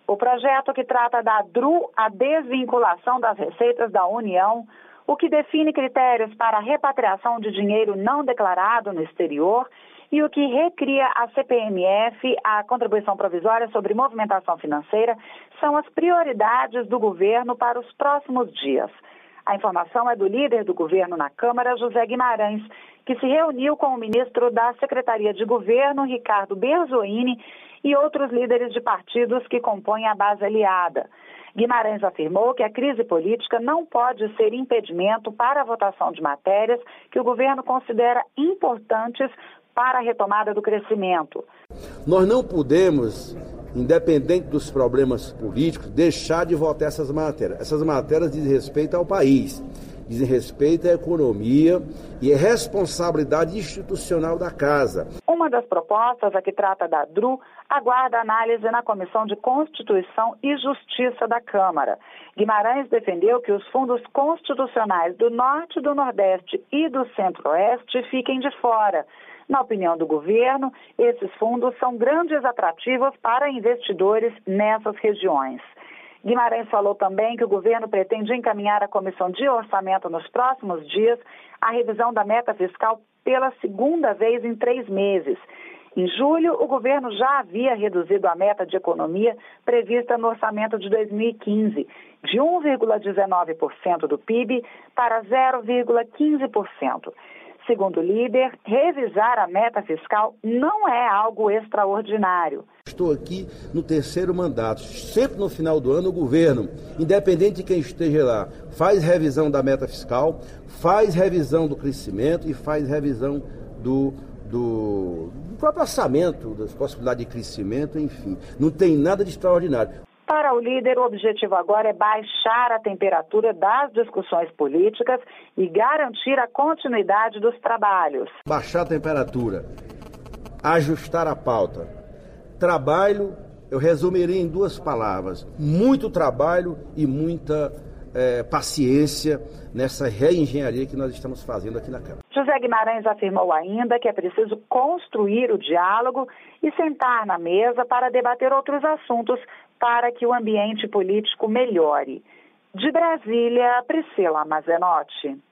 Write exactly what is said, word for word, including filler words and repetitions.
O projeto que trata da D R U, a desvinculação das receitas da União, o que define critérios para a repatriação de dinheiro não declarado no exterior e o que recria a C P M F, a Contribuição Provisória sobre Movimentação Financeira, são as prioridades do governo para os próximos dias. A informação é do líder do governo na Câmara, José Guimarães, que se reuniu com o ministro da Secretaria de Governo, Ricardo Berzoini, e outros líderes de partidos que compõem a base aliada. Guimarães afirmou que a crise política não pode ser impedimento para a votação de matérias que o governo considera importantes para a retomada do crescimento. Nós não podemos, independente dos problemas políticos, deixar de votar essas matérias. Essas matérias dizem respeito ao país, dizem respeito à economia e é responsabilidade institucional da Casa. Uma das propostas, a que trata da D R U, aguarda análise na Comissão de Constituição e Justiça da Câmara. Guimarães defendeu que os fundos constitucionais do Norte, do Nordeste e do Centro-Oeste fiquem de fora. Na opinião do governo, esses fundos são grandes atrativos para investidores nessas regiões. Guimarães falou também que o governo pretende encaminhar à Comissão de Orçamento nos próximos dias a revisão da meta fiscal pela segunda vez em três meses. Em julho, o governo já havia reduzido a meta de economia prevista no orçamento de dois mil e quinze, de um vírgula dezenove por cento do P I B para zero vírgula quinze por cento. Segundo o líder, revisar a meta fiscal não é algo extraordinário. Estou aqui no terceiro mandato. Sempre no final do ano o governo, independente de quem esteja lá, faz revisão da meta fiscal, faz revisão do crescimento e faz revisão do, do, do próprio orçamento, das possibilidades de crescimento, enfim. Não tem nada de extraordinário. Para o líder, o objetivo agora é baixar a temperatura das discussões políticas e garantir a continuidade dos trabalhos. Baixar a temperatura, ajustar a pauta. Trabalho, eu resumiria em duas palavras: muito trabalho e muita é, paciência nessa reengenharia que nós estamos fazendo aqui na Câmara. José Guimarães afirmou ainda que é preciso construir o diálogo e sentar na mesa para debater outros assuntos para que o ambiente político melhore. De Brasília, Priscila Mazenotti.